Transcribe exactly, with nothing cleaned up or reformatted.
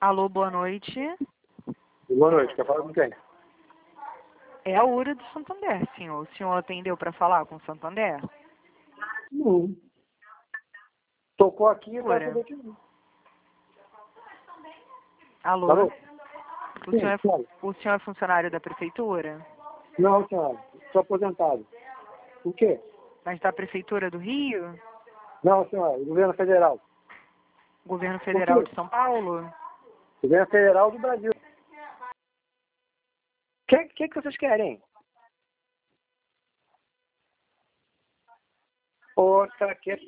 Alô, boa noite. Boa noite, quer falar com quem? É a Ura do Santander, senhor. O senhor atendeu para falar com o Santander? Não. Tocou aqui e tá Ura. tudo aqui. Alô? Alô? O, Sim, senhor é, claro. o senhor é funcionário da prefeitura? Não, senhora. Sou aposentado. O quê? Mas da prefeitura do Rio? Não, senhora. Governo Federal. Governo Federal quê? de São Paulo? Governo Federal do Brasil. O que, que, que vocês querem? Outra que